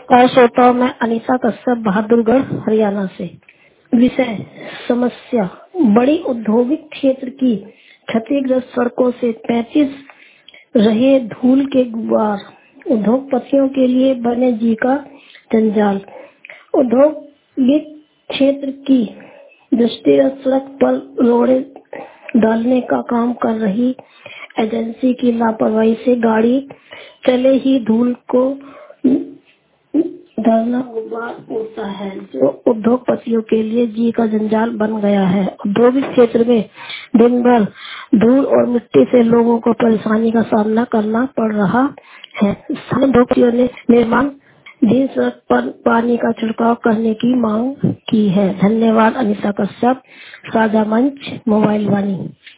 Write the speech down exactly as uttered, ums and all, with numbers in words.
नमस्कार श्रोताओं, मैं अनीता कश्यप बहादुरगढ़ हरियाणा से। विषय समस्या बड़ी औद्योगिक क्षेत्र की क्षतिग्रस्त सड़कों से पैंतीस रहे धूल के गुबार। उद्योगपतियों के लिए बने जी का जंजाल। औद्योगिक क्षेत्र की दृष्टिगत सड़क पर रोड़े डालने का काम कर रही एजेंसी की लापरवाही से गाड़ी चले ही धूल को धरना गुबार उड़ता है, जो उद्योगपतियों के लिए जी का जंजाल बन गया है। औद्योगिक क्षेत्र में दिन भर धूल और मिट्टी से लोगों को परेशानी का सामना करना पड़ रहा है। स्थानीय उद्योगपतियों ने निर्माण दिन सड़क पर पानी का छिड़काव करने की मांग की है। धन्यवाद। अनीता कश्यप, साझा मंच, मोबाइल वाणी।